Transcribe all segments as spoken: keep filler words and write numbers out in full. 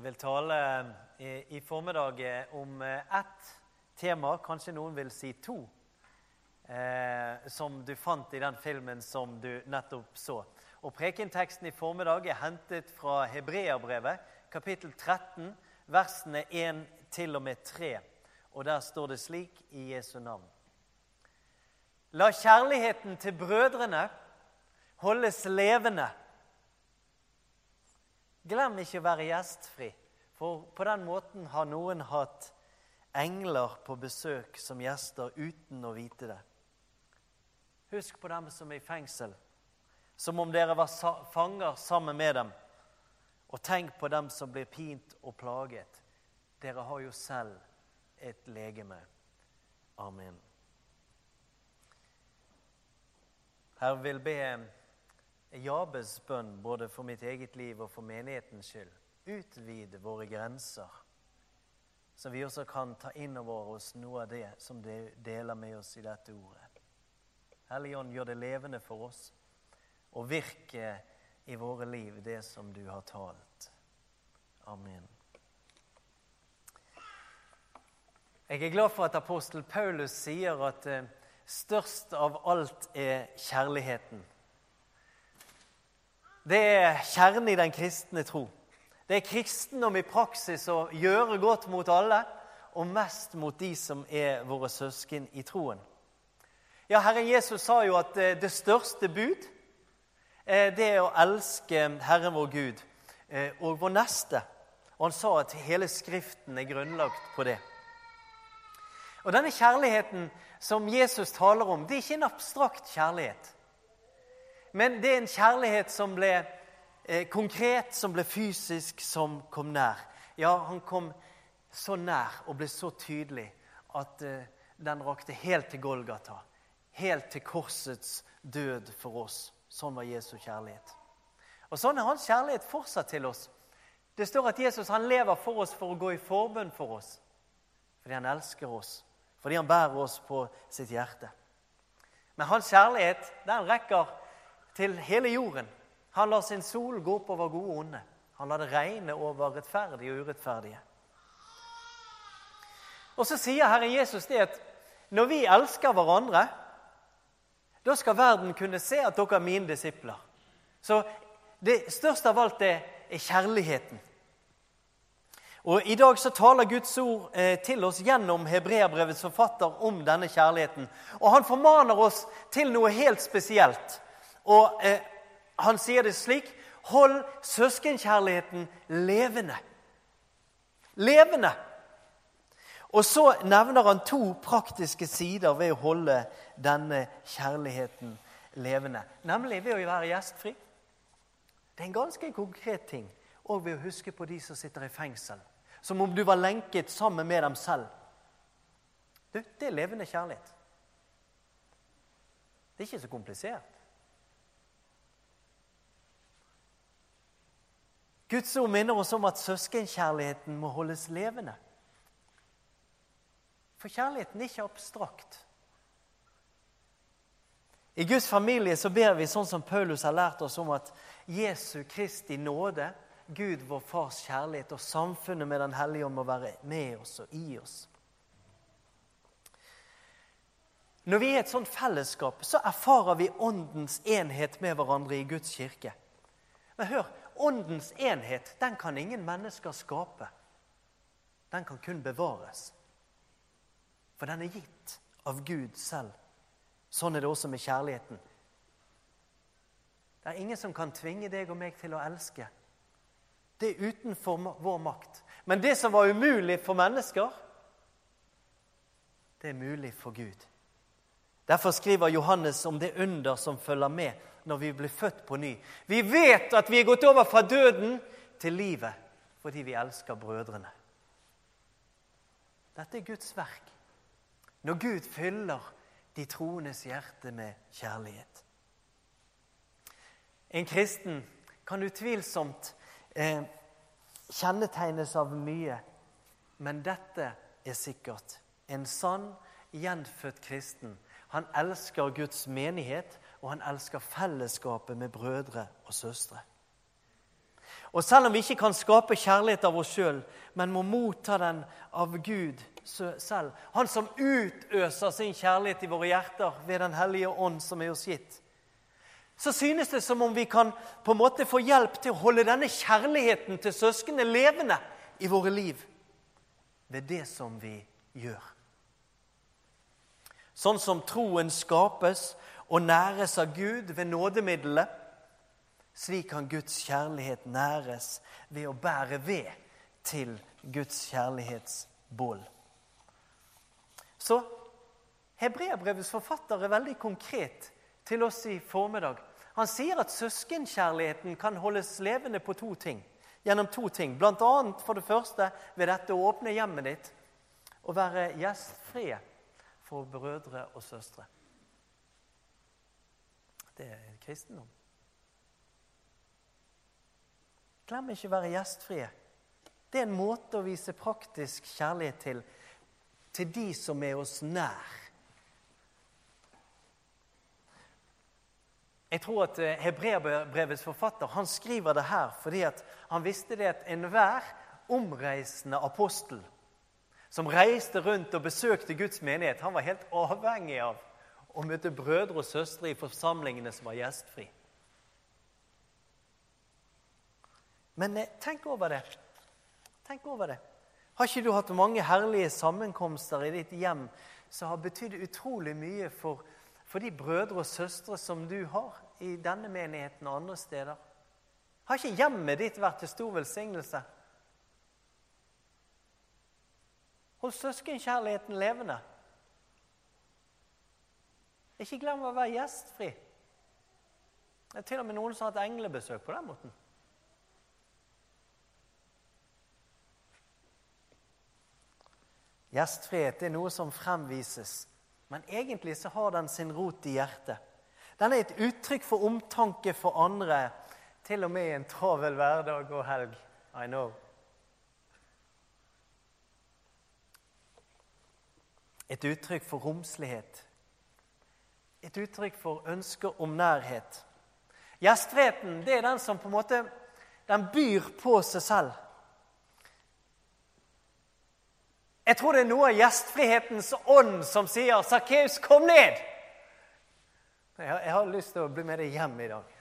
Jeg vil tale i, i formiddag om ett tema, kanskje noen vil si to, eh, som du fant i den filmen som du nettopp så. Og prekenteksten i formiddag er hentet fra Hebreerbrevet, kapittel tretten, versene én til og med tre. Og der står det slik i Jesu navn. La kjærligheten til brødrene holdes levende. Glem ikke å være gjestfri, for på den måten har noen hatt engler på besøk som gjester uten å vite det. Husk på dem som er i fengsel, som om dere var fanger sammen med dem, og tenk på dem som blir pint og plaget. Dere har jo selv et legeme. Amen. Her vil be Jabes bønn både for mitt eget liv og for menighetens skyld. Utvide våre grenser, så vi også kan ta inn over oss noe av det som det deler med oss i dette ordet. Hellige Ånd, gjør det levende for oss, og virke i våre liv det som du har talt. Amen. Jeg er glad for at apostel Paulus sier at størst av alt er kjærligheten. Det er kjernen i den kristne tro. Det er kristendom i praksis å gjøre godt mot alle, og mest mot de som er våre søsken i troen. Ja, Herren Jesus sa jo at det største bud, det er å elske Herren vår Gud og vår neste. Og han sa at hele Skriften er grunnlagt på det. Og denne kjærligheten som Jesus taler om, det er ikke en abstrakt kjærlighet. Men det er en kjærlighet som ble eh, konkret, som ble fysisk, som kom nær. Ja, han kom så nær og ble så tydelig at eh, den rakte helt til Golgata, helt til korsets død for oss. Sånn var Jesu kjærlighet. Og sånn er hans kjærlighet fortsatt til oss. Det står at Jesus han lever for oss for å gå i forbønn for oss, fordi han elsker oss, fordi han bærer oss på sitt hjerte. Men hans kjærlighet, den rekker til hele jorden. Han lar sin sol gå opp over gode og onde. Han lar det regne over rettferdige og urettferdige. Og så sier Herren Jesus det at når vi elsker hverandre, da skal verden kunne se at dere er mine disipler. Så det største av alt er, er kjærligheten. Og i dag så taler Guds ord eh, til oss gjennom Hebreerbrevets forfatter om denne kjærligheten. Og han formaner oss til noe helt spesielt. Og eh, han sier det slik: hold søskenkjærligheten levende. Levende. Og så nevner han to praktiske sider ved å holde denne kjærligheten levende. Nemlig ved å være gjestfri. Det er en ganske konkret ting. Og ved å huske på de som sitter i fengsel. Som om du var lenket sammen med dem selv. Du, det er levende kjærlighet. Det er ikke så komplisert. Guds ord minner oss om at søskenkjærligheten må holdes levende. For kjærligheten er ikke abstrakt. I Guds familie så ber vi sånn som Paulus har lært oss om at Jesu Kristi nåde, Gud vår fars kjærlighet og samfunnet med den hellige ånd må være med oss og i oss. Når vi er et sånt fellesskap, så erfarer vi åndens enhet med hverandre i Guds kirke. Men hør, åndens enhet, den kan ingen mennesker skape. Den kan kun bevares. For den er gitt av Gud selv. Sånn er det også med kjærligheten. Det er ingen som kan tvinge deg og meg til å elske. Det er utenfor vår makt. Men det som var umulig for mennesker, det er mulig for Gud. Derfor skriver Johannes om det under som følger med når vi blir født på ny. Vi vet at vi er gått over fra døden til livet, fordi vi elsker brødrene. Dette er Guds verk. Når Gud fyller de troendes hjerte med kjærlighet. En kristen kan utvilsomt eh, kjennetegnes av mye, men dette er sikkert. En sann, gjenfødt kristen. Han elsker Guds menighet, og han elsker fellesskapet med brødre og søstre. Og selv om vi ikke kan skape kjærlighet av oss selv, men må motta den av Gud selv, han som utøser sin kjærlighet i våre hjerter ved den hellige ånd som er oss gitt, så synes det som om vi kan på en måte få hjelp til å holde denne kjærligheten til søskene levende i våre liv ved det som vi gjør. Sånn som troen skapes og næres av Gud ved nådemiddelet, slik kan Guds kjærlighet næres ved å bære ved til Guds kjærlighetsbål. Så Hebreerbrevets forfatter er veldig konkret til oss i formiddag. Han sier at søskenkjærligheten kan holdes levende på to ting, gjennom to ting. Blant annet for det første ved dette å åpne hjemmet ditt og være gjestfrie for brødre og søstre. Det er kristendom. Glem ikke å være gjestfrie. Det er en måte å vise praktisk kjærlighet til, til de som er oss nær. Jeg tror at Hebreerbrevets forfatter, han skriver det her fordi at han visste det at enhver omreisende apostel som reiste rundt og besøkte Guds menighet, han var helt avhengig av å møte brødre og søstre i forsamlingene som var gjestfri. Men tenk over det. Tenk over det. Har ikke du hatt mange herlige sammenkomster i ditt hjem som har betydd utrolig mye for, for de brødre og søstre som du har i denne menigheten og andre steder? Har ikke hjemmet ditt vært til stor velsignelse? Hold søskenkjærligheten levende. Ikke glem å være gjestfri. Det er til og med noen som har hatt englebesøk på den måten. Gjestfrihet er noe som fremvises, men egentlig så har den sin rot i hjertet. Den er et uttrykk for omtanke for andre, til og med i en travel hverdag og helg. I know. Et uttrykk for romslighet. Et uttrykk for ønsker om nærhet. Gjestfriheten, det er den som på en måte, den byr på seg selv. Jeg tror det er noe av gjestfrihetens ånd som sier, Zacchaeus, kom ned! Jeg har, jeg har lyst til å bli med deg hjem i dag.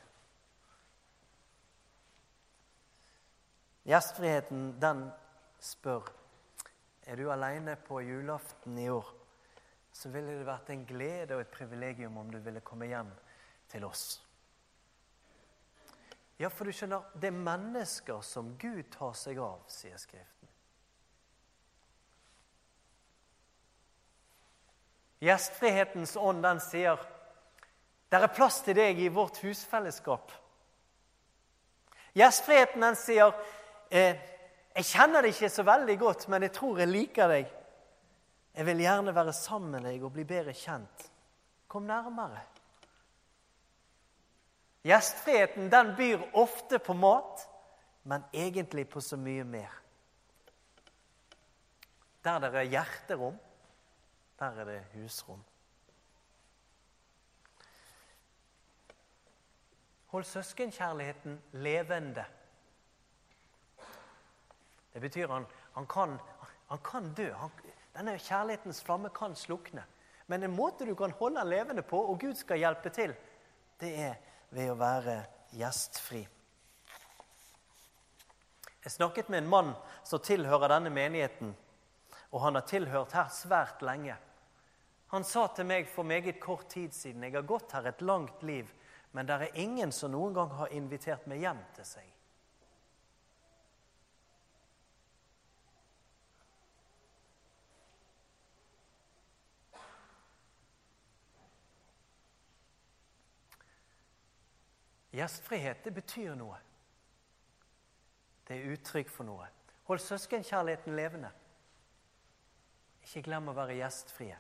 Gjestfriheten, den spør, er du alene på julaften i år, så ville det vært en glede og et privilegium om du ville komme hjem til oss. Ja, for du skjønner, det er mennesker som Gud tar seg av, sier Skriften. Gjestfrihetens ånd, den sier, der er plass til deg i vårt husfellesskap. Gjestfriheten, den sier, eh, jeg kjenner deg ikke så veldig godt, men jeg tror jeg liker deg. Jeg vil gjerne være sammen med deg og bli bedre kjent. Kom nærmere. Gjestfriheten, den byr ofte på mat, men egentlig på så mye mer. Der det er hjerterom, der er det husrom. Hold søskenkjærligheten levende. Det betyr han, han, kan, han kan dø. Han, denne kjærlighetens flamme kan slukne. Men en måte du kan holde den levende på, og Gud skal hjelpe til, det er ved å være gjestfri. Jeg snakket med en mann som tilhører denne menigheten, og han har tilhørt her svært lenge. Han sa til meg for meget kort tid siden, jeg har gått her et langt liv, men det er ingen som noen gang har invitert meg hjem til seg. Gjestfrihet, det betyr noe. Det er uttrykk for noe. Hold søskenkjærligheten levende. Ikke glem å være gjestfrie.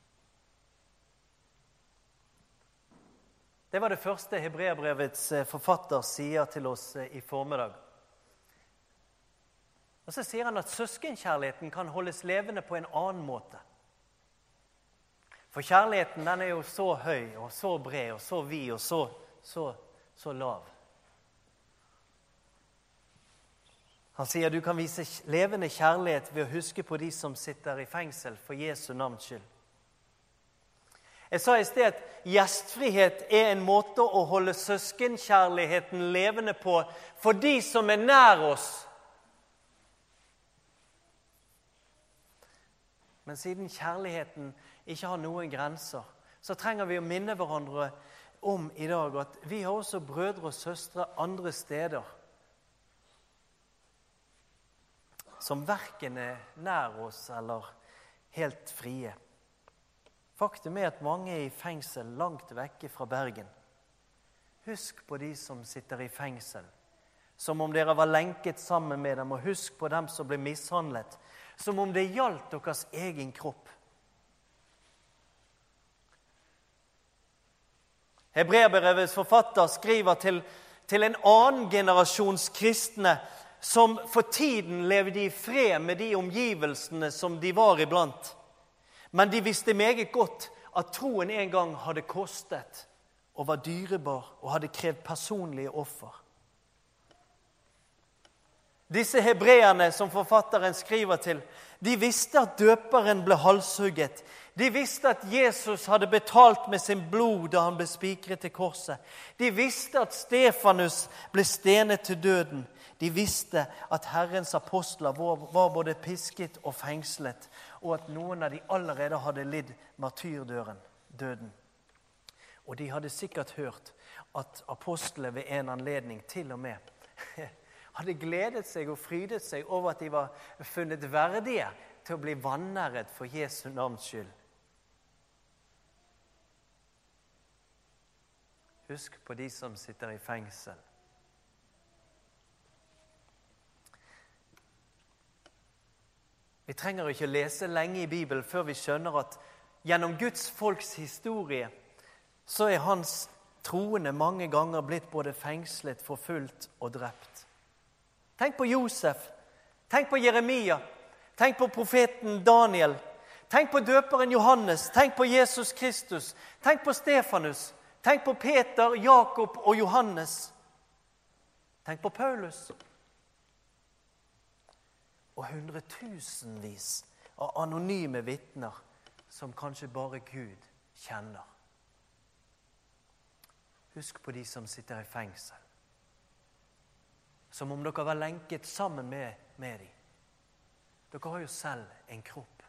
Det var det første Hebreerbrevets forfatter sier til oss i formiddag. Og så sier han at søskenkjærligheten kan holdes levende på en annen måte. For kjærligheten, den er jo så høy, og så bred, og så vid, og så, så, så lav. Han sier du kan vise levende kjærlighet ved å huske på de som sitter i fengsel for Jesu navns skyld. Jeg sa i sted at gjestfrihet er en måte å holde søskenkjærligheten levende på for de som er nær oss. Men siden kjærligheten ikke har noen grenser, så trenger vi å minne hverandre om i dag at vi har også brødre og søstre andre steder som hverken er nær oss eller helt frie. Faktum er at mange er i fengsel langt vekke fra Bergen. Husk på de som sitter i fengsel, som om dere var lenket sammen med dem, og husk på dem som ble mishandlet, som om det gjaldt deres egen kropp. Hebreerbrevets forfatter skriver til, til en annen generasjons kristne som for tiden levde i fred med de omgivelsene som de var iblant. Men de visste meget godt at troen en gang hadde kostet og var dyrebar og hadde krevd personlige offer. Disse hebreerne som forfatteren skriver til, de visste at døperen ble halshugget. De visste at Jesus hadde betalt med sin blod da han ble spikret til korset. De visste at Stefanus ble stenet til døden. De visste at Herrens apostler var både pisket og fengslet, og at noen av de allerede hadde lidd martyrdøden, døden. Og de hadde sikkert hørt at apostlene ved en anledning til og med hadde gledet seg og frydet seg over at de var funnet verdige til å bli vanæret for Jesu navns skyld. Husk på de som sitter i fengsel. Vi trenger ikke lese lenge i Bibelen før vi skjønner at gjennom Guds folks historie så er hans troende mange ganger blitt både fengslet, forfulgt og drept. Tenk på Josef, tenk på Jeremia, tenk på profeten Daniel, tenk på døperen Johannes, tenk på Jesus Kristus, tenk på Stefanus, tenk på Peter, Jakob og Johannes. Tenk på Paulus. Og hundretusenvis av anonyme vittner som kanskje bare Gud kjenner. Husk på de som sitter i fengsel. Som om dere var lenket sammen med, med dem. Dere har jo selv en kropp.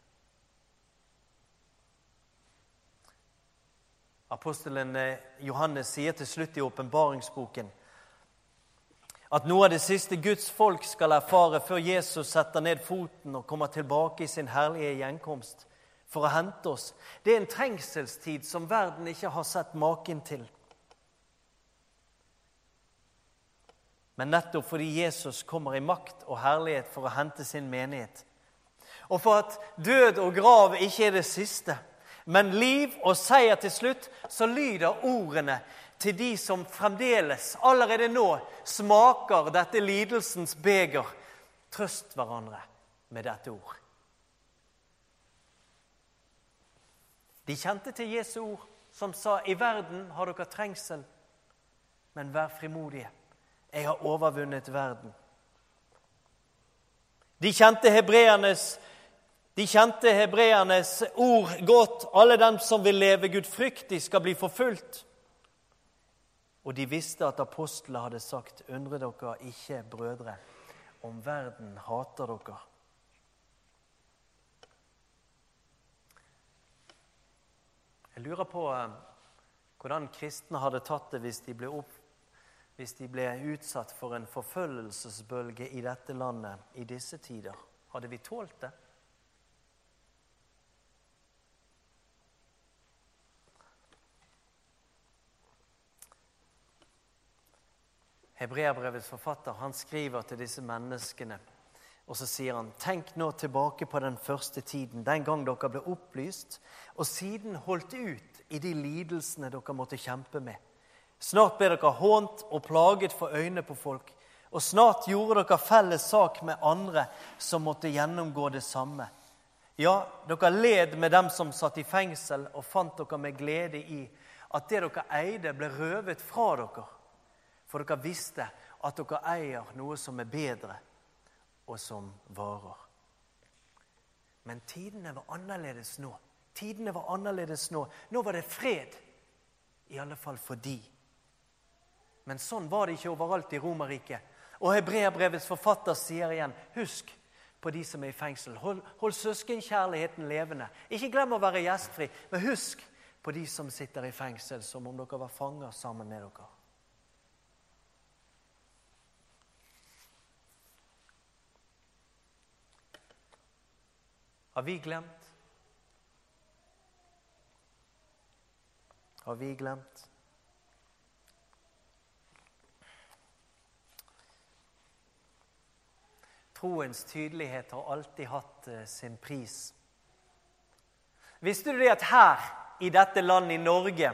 Apostelen Johannes sier til slutt i åpenbaringsboken at noe av det siste Guds folk skal erfare før Jesus setter ned foten og kommer tilbake i sin herlige gjenkomst for å hente oss. Det er en trengselstid som verden ikke har sett maken til. Men nettopp fordi Jesus kommer i makt og herlighet for å hente sin menighet, og for at død og grav ikke er det siste, men liv og seier til slutt, så lyder ordene til de som fremdeles, allerede nå, smaker dette lidelsens beger. Trøst hverandre med dette ord. De kjente til Jesu ord, som sa, i verden har dere trengsel, men vær frimodige. Jeg har overvunnet verden. De kjente hebreernes, de kjente hebreernes ord godt. Alle dem som vil leve gudfryktig skal bli forfulgt. Og de visste at apostlene hadde sagt, undre dere ikke, brødre, om verden hater dere. Jeg lurer på hvordan kristne hadde tatt det hvis de ble, opp, hvis de ble utsatt for en forfølgelsesbølge i dette landet i disse tider. Hadde vi tålt det? Hebreerbrevets forfatter, han skriver til disse menneskene, og så sier han, tenk nå tilbake på den første tiden, den gang dere ble opplyst, og siden holdt ut i de lidelsene dere måtte kjempe med. Snart ble dere hånt og plaget for øynene på folk, og snart gjorde dere felles sak med andre som måtte gjennomgå det samme. Ja, dere led med dem som satt i fengsel, og fant dere med glede i at det dere eide ble røvet fra dere. For dere visste at dere eier noe som er bedre, og som varer. Men tidene var annerledes nå. Tidene var annerledes nå. Nå var det fred, i alle fall for de. Men sånn var det ikke overalt i Romerriket. Og Hebreerbrevets forfatter sier igjen, husk på de som er i fengsel. Hold, hold søskenkjærligheten levende. Ikke glem å være gjestfri, men husk på de som sitter i fengsel, som om dere var fanger sammen med dere. Har vi glemt? Har vi glemt? Troens tydelighet har alltid hatt uh, sin pris. Visste du det at her, i dette landet i Norge,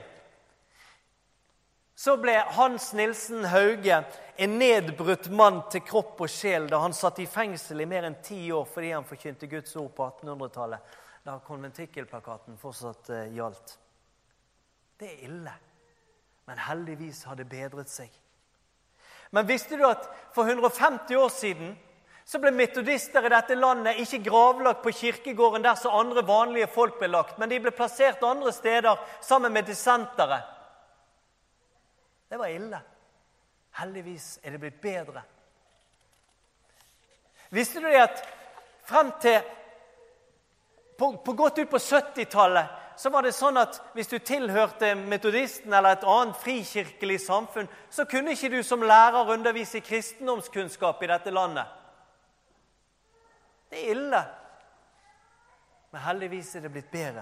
så ble Hans Nilsen Hauge en nedbrutt mann til kropp og sjel da han satt i fengsel i mer enn ti år fordi han forkynte Guds ord på attenhundretallet, da konventikkelplakaten fortsatt uh, gjaldt. Det er ille, men heldigvis har det bedret seg. Men visste du at for hundre og femti år siden så ble metodister i dette landet ikke gravlagt på kirkegården der så andre vanlige folk ble lagt, men de ble plassert andre steder sammen med dissentere. Det var ille. Heldigvis er det blitt bedre. Visste du det at frem til på, på godt ut på syttitallet så var det sånn at hvis du tilhørte metodisten eller et annet frikirkelig samfunn, så kunne ikke du som lærer undervise i kristendomskunnskap i dette landet. Det er ille, men heldigvis er det blitt bedre.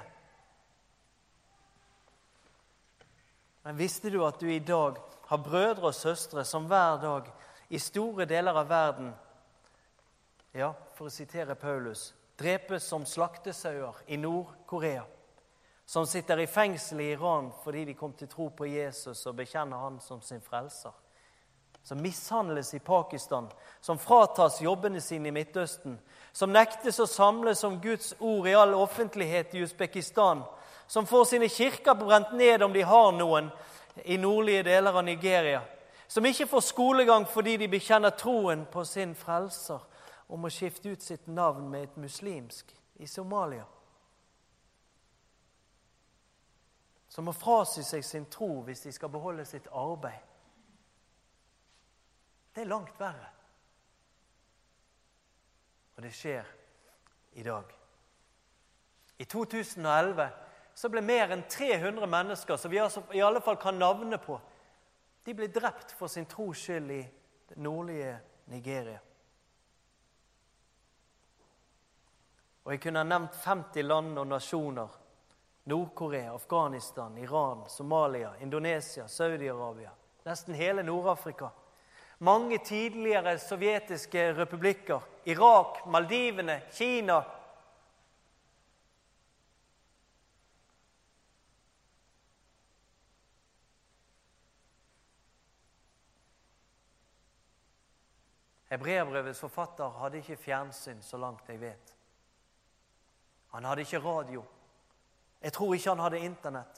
Men visste du at du i dag har brødre og søstre som hver dag i store deler av verden, ja, for å sitere Paulus, drepes som slaktesauer i Nord-Korea, som sitter i fengsel i Iran fordi de kom til tro på Jesus og bekjenner han som sin frelser, som mishandles i Pakistan, som fratas jobbene sine i Midtøsten, som nektes å samles om Guds ord i all offentlighet i Uzbekistan, som får sine kirker brent ned om de har noen i nordlige deler av Nigeria, som ikke får skolegang fordi de bekjenner troen på sin frelser om å skifte ut sitt navn med et muslimsk i Somalia, som må frasi seg sin tro hvis de skal beholde sitt arbeid. Det er langt verre. Og det skjer i dag. I to tusen og elleve så ble mer enn tre hundre mennesker, som vi altså i alle fall kan navne på, de ble drept for sin tros skyld i det nordlige Nigeria. Og jeg kunne ha nevnt femti land og nasjoner. Nord-Korea, Afghanistan, Iran, Somalia, Indonesia, Saudi-Arabia, nesten hele Nord-Afrika. Mange tidligere sovjetiske republikker, Irak, Maldivene, Kina. Hebreerbrevets forfatter hadde ikke fjernsyn så langt jeg vet. Han hadde ikke radio. Jeg tror ikke han hadde internett.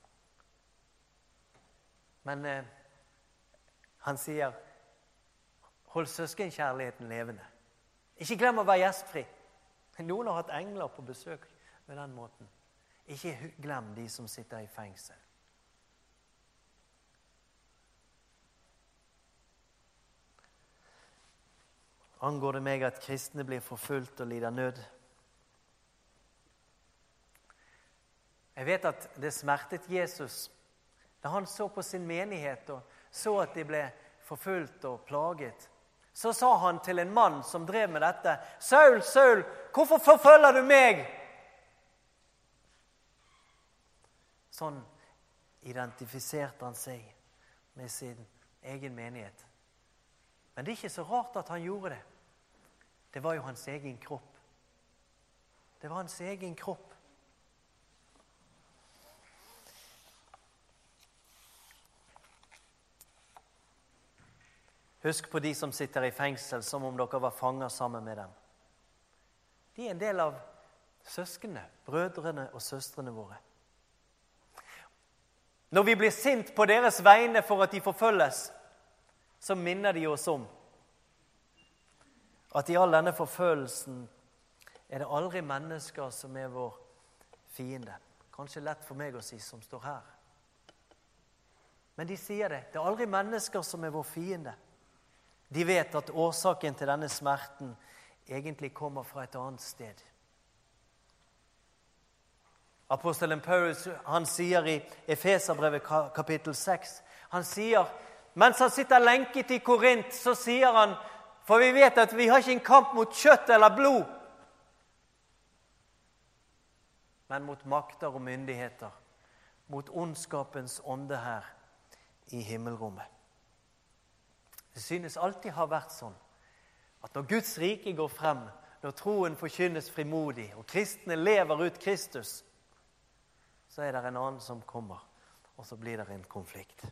Men eh, han sier, hold søskenkjærligheten levende. Ikke glem å være gjestfri. Noen har hatt engler på besøk med den måten. Ikke glem de som sitter i fengsel. Angår det meg at kristne blir forfulgt og lider nød? Jeg vet at det smertet Jesus da han så på sin menighet og så at de ble forfulgt og plaget. Så sa han til en mann som drev med dette, Saul, Saul, hvorfor forfølger du meg? Sånn identifiserte han seg med sin egen menighet. Men det er ikke så rart at han gjorde det. Det var jo hans egen kropp. Det var hans egen kropp. Husk på de som sitter i fengsel som om dere var fanger sammen med dem. De er en del av søskene, brødrene og søstrene våre. Når vi blir sint på deres vegne for at de forfølges, så minner de oss om at i all denne forfølelsen er det aldri mennesker som er vår fiende. Kanskje lett for meg å si som står her. Men de sier det. Det er aldri mennesker som er vår fiende. De vet at årsaken til denne smerten egentlig kommer fra et annet sted. Apostelen Paulus, han sier i Efeserbrevet kapittel seks, han sier, mens han sitter lenket i Korint, så sier han, for vi vet at vi har ikke en kamp mot kjøtt eller blod, men mot makter og myndigheter, mot ondskapens ånde her i himmelrommet. Det synes alltid har vært sånn, at når Guds rike går frem, når troen forkynnes frimodig, og kristne lever ut Kristus, så er det en annen som kommer, og så blir det en konflikt.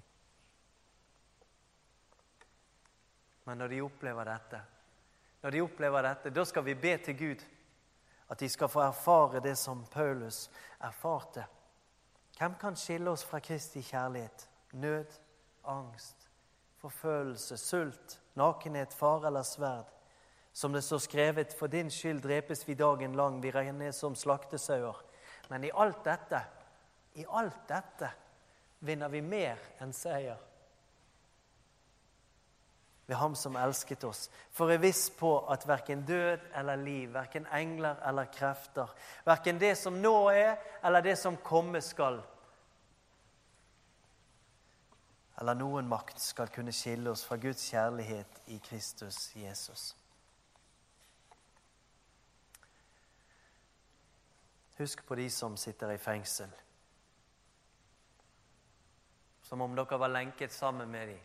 Men når de opplever dette, når de opplever dette, da skal vi be til Gud, at de skal få erfare det som Paulus erfarte. Hvem kan skille oss fra Kristi kjærlighet? Nød, angst, forfølelse, sult, nakenhet, fare eller sverd. Som det står skrevet, for din skyld drepes vi dagen lang, vi regnes som slaktesauer. Men i alt dette, i alt dette, vinner vi mer enn seier. Ved ham som elsket oss. For jeg er viss på at hverken død eller liv, hverken engler eller krefter, hverken det som nå er, eller det som komme skal, eller noen makt skal kunne skille oss fra Guds kjærlighet i Kristus Jesus. Husk på de som sitter i fengsel. Som om dere var lenket sammen med dem.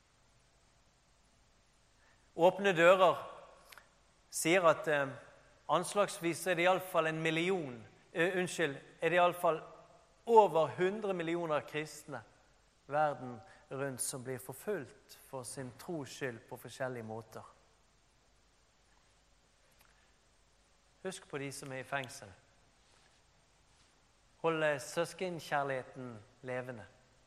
Åpne dører sier at eh, anslagsvis er det i alle fall en million, uh, unnskyld, er det i alle fall over hundre millioner kristne verden rundt som blir forfulgt for sin tros skyld på forskjellige måter. Husk på de som er i fengsel. Hold søskenkjærligheten levende.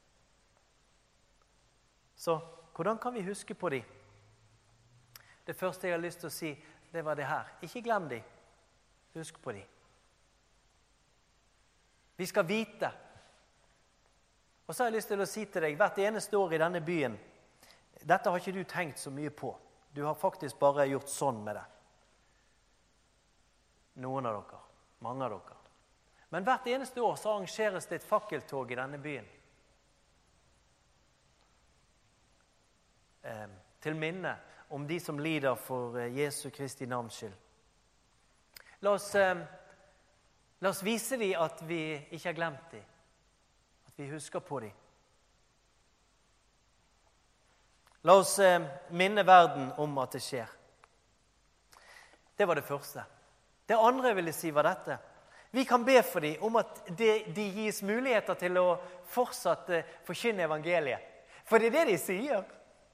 Så, hvordan kan vi huske på de? Det første jeg har lyst til å si, det var det her. Ikke glem de. Husk på de. Vi skal vite. Og så har jeg lyst til å si til deg, hvert eneste år i denne byen, dette har ikke du tenkt så mye på. Du har faktisk bare gjort sånn med det. Noen av dere, mange av dere. Men hvert eneste år så arrangeres det et fakkeltog i denne byen. Eh, til minne om de som lider for Jesu Kristi navns skyld. La oss, eh, la oss vise dem at vi ikke har glemt dem. At vi husker på dem. La oss eh, minne verden om at det skjer. Det var det første. Det andre jeg ville si var dette. Vi kan be for dem om at de, de gis muligheter til å fortsatt eh, forkynne evangeliet. For det er det de sier.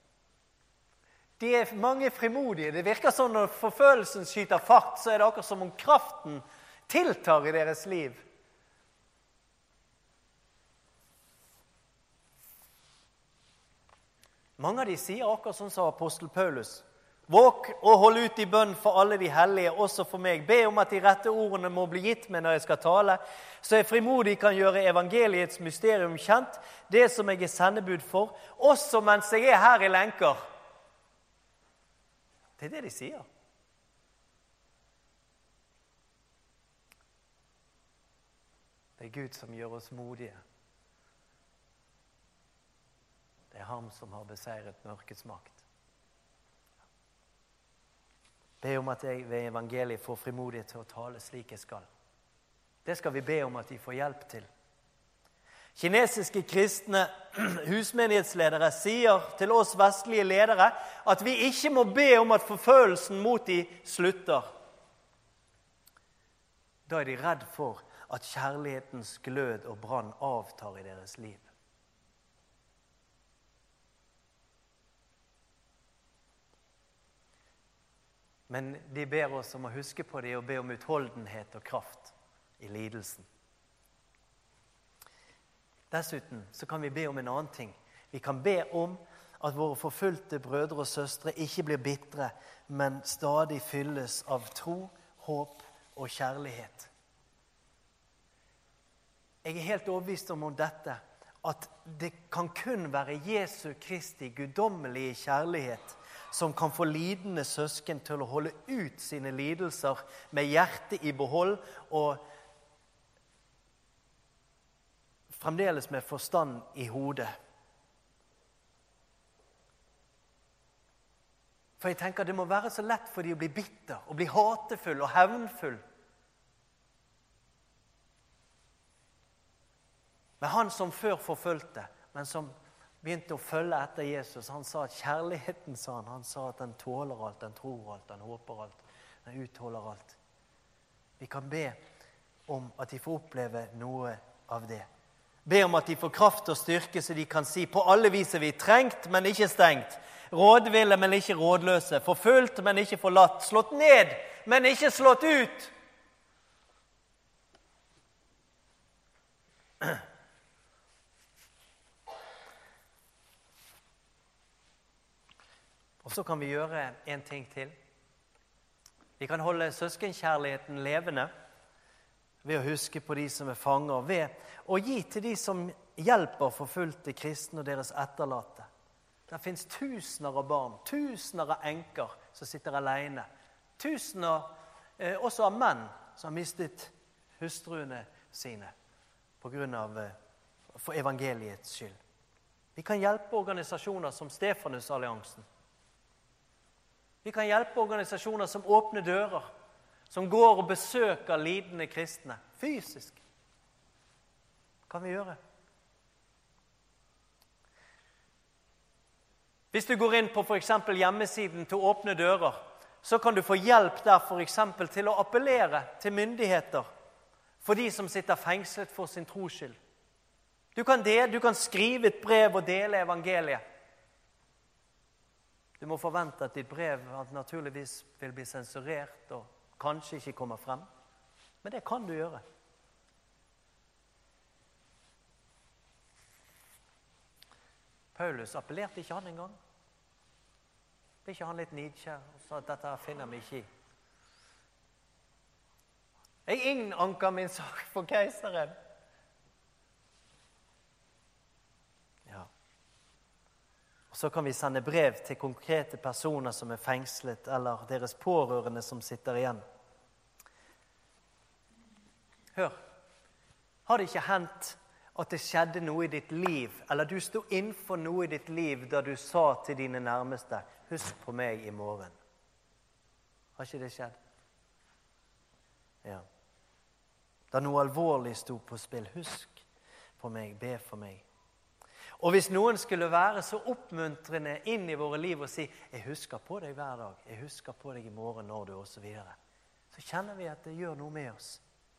De er mange frimodige. Det virker sånn når forfølelsen skyter fart, så er det akkurat som om kraften tiltar i deres liv. Mange av de sier akkurat sånn som apostel Paulus. Våk og hold ut i bønn for alle de hellige, også for meg. Be om at de rette ordene må bli gitt meg når jeg skal tale, så jeg frimodig kan gjøre evangeliets mysterium kjent, det som jeg er sendebud for, også mens jeg er her i lenker. Det er det de sier. Det er Gud som gjør oss modige. Det er ham som har beseiret mørkets makt. Be om at jeg ved evangeliet får frimodighet til å tale slik jeg skal. Det skal vi be om at de får hjelp til. Kinesiske kristne husmenighetsledere sier til oss vestlige ledere at vi ikke må be om at forfølelsen mot de slutter. Da er de redd for at kjærlighetens glød og brann avtar i deres liv. Men de ber oss om å huske på det og be om utholdenhet og kraft i lidelsen. Dessuten så kan vi be om en annen ting. Vi kan be om at våre forfulgte brødre og søstre ikke blir bitre, men stadig fylles av tro, håp og kjærlighet. Jeg er helt overbevist om dette, at det kan kun være Jesu Kristi guddommelige kjærlighet som kan få lidende søsken til å holde ut sine lidelser med hjertet i behold og fremdeles med forstand i hodet. For jeg tenker det må være så lett for de å bli bitter og bli hatefull og hevnfull. Men han som før forfølgte, men som begynte å følge etter Jesus, han sa at kjærligheten, sa han, han sa at den tåler alt, den tror alt, den håper alt, den utholder alt. Vi kan be om at de får oppleve noe av det. Be om at de får kraft og styrke, så de kan si på alle vis er vi trengt, men ikke stengt. Rådville, men ikke rådløse. Forfulgt, men ikke forlatt. Slått ned, men ikke slått ut. Og så kan vi gjøre en ting til. Vi kan holde søskenkjærligheten levende ved å huske på de som er fanger, ved å gi til de som hjelper forfulgte kristne og deres etterlatte. Det finnes tusener av barn, tusener av enker som sitter alene. Tusener eh, også av menn som har mistet hustruene sine på grunn av, eh, for evangeliets skyld. Vi kan hjelpe organisasjoner som Stefanusalliansen. Vi kan hjelpe organisasjoner som åpner dører, som går og besøker lidende kristne, fysisk. Kan vi gjøre? Hvis du går inn på for eksempel hjemmesiden til Åpne dører, så kan du få hjelp der for eksempel til å appellere til myndigheter for de som sitter fengslet for sin troskyld. Du kan, del, du kan skrive et brev og dele evangeliet. Du må forvente at ditt brev naturligvis vil bli sensurert og kanskje ikke kommer frem. Men det kan du gjøre. Paulus appellerte ikke han en gang. Ble ikke han litt nidkjær og sa at dette finner vi ikke i? Jeg innanker min sak for keiseren. Ja. Og så kan vi sende brev til konkrete personer som er fengslet, eller deres pårørende som sitter igjen. Hør, har det ikke hendt at det skjedde noe i ditt liv, eller du stod innenfor noe i ditt liv da du sa til dine nærmeste, husk på meg i morgen? Har ikke det skjedd? Ja. Da noe alvorlig stod på spill, husk på meg, be for meg. Og hvis noen skulle være så oppmuntrende inn i våre liv og si, jeg husker på deg hver dag, jeg husker på deg i morgen når du, og så videre, så kjenner vi at det gjør noe med oss.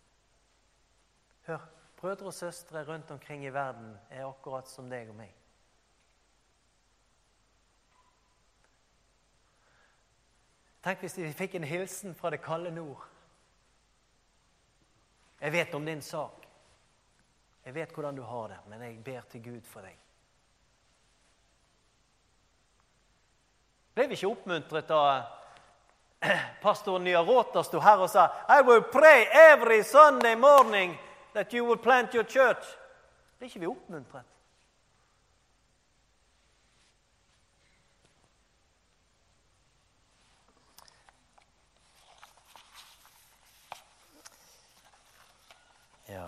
Hør, brødre og søstre rundt omkring i verden er akkurat som deg og meg. Tenk hvis vi fikk en hilsen fra det kalde nord. Jeg vet om din sak. Jeg vet hvordan du har det, men jeg ber til Gud for deg. Ble vi ikke oppmuntret av pastor Nyarota stod her og sa, I will pray every Sunday morning that you will plant your church. Ble ikke vi oppmuntret? Ja.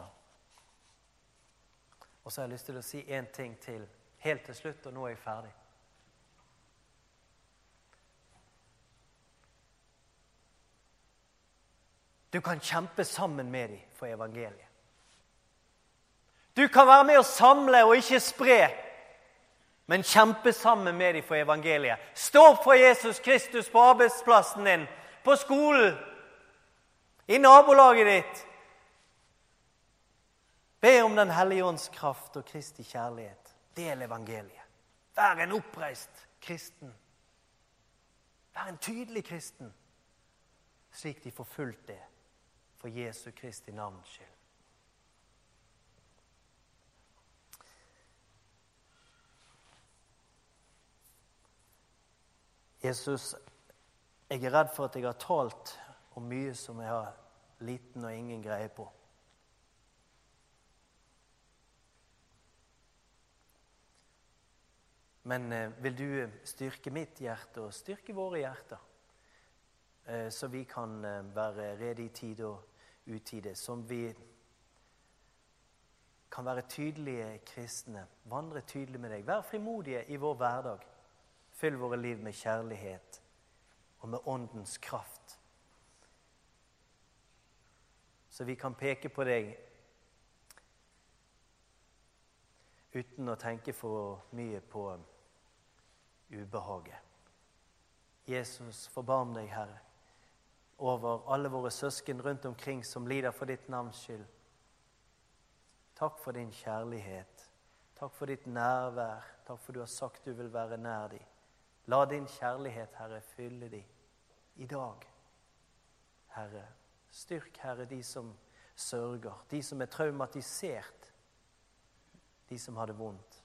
Og så har jeg lyst til å si en ting til, helt til slutt, og nå er jeg ferdig. Du kan kjempe sammen med dem for evangeliet. Du kan være med å samle og ikke spre, men kjempe sammen med dem for evangeliet. Stå opp for Jesus Kristus på arbeidsplassen din, på skolen, i nabolaget ditt. Be om den hellige ånds kraft og Kristi kjærlighet. Del evangeliet. Vær en oppreist kristen. Vær en tydelig kristen, slik de får fulgt det for Jesu Kristi navns skyld. Jesus, jeg er redd for at jeg har talt om mye som jeg har liten og ingen greie på. Men eh, vil du styrke mitt hjerte og styrke våre hjerter, eh, så vi kan eh, være rede i tid og utide, som vi kan være tydelige kristne, vandre tydelig med deg, være frimodige i vår hverdag, fyll våre liv med kjærlighet og med åndens kraft, så vi kan peke på deg uten å tenke for mye på ubehaget. Jesus, forbarm deg, Herre, over alle våre søsken rundt omkring som lider for ditt navns skyld. Takk for din kjærlighet. Takk for ditt nærvær. Takk for du har sagt du vil være nær dem. La din kjærlighet, Herre, fylle dem i dag. Herre, styrk, Herre, de som sørger, de som er traumatisert, de som har det vondt.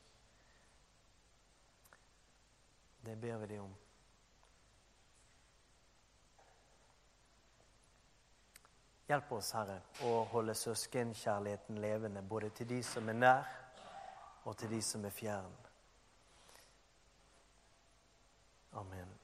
Det ber vi deg om. Hjelp oss, Herre, å holde søskenkjærligheten levende, både til de som er nær og til de som er fjern. Amen.